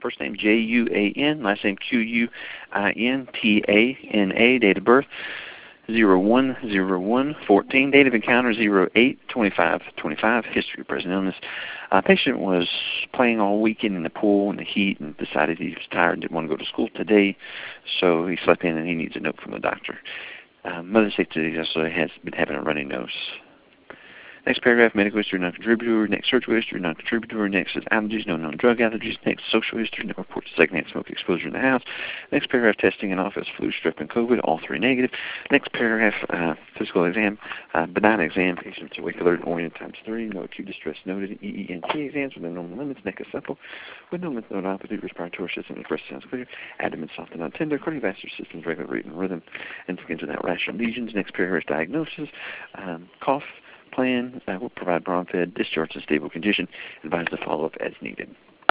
first name Juan, last name Quintana, date of birth 01/01/14, date of encounter 08/25/25, history of present illness. Patient was playing all weekend in the pool in the heat and decided he was tired and didn't want to go to school today, so he slept in and he needs a note from the doctor. Mother states that he also has been having a runny nose. Next paragraph, medical history, non-contributor. Next, surgical history, non-contributor. Next is allergies, no known drug allergies. Next, social history, no reports of secondhand smoke exposure in the house. Next paragraph, testing in office, flu, strep, and COVID, all three negative. Next paragraph, physical exam, benign exam, patient's awake, alert, and oriented ×3. No acute distress noted. EENT exams within normal limits. Neck is supple, with no lymph nodopathy. Respiratory system expressed sounds clear. Abdomen soft and not tender. Cardiovascular system regular rate and rhythm, and skin without rash and lesions. Next paragraph, diagnosis, cough. Plan will provide bronch fed, discharge in stable condition, advise to follow up as needed.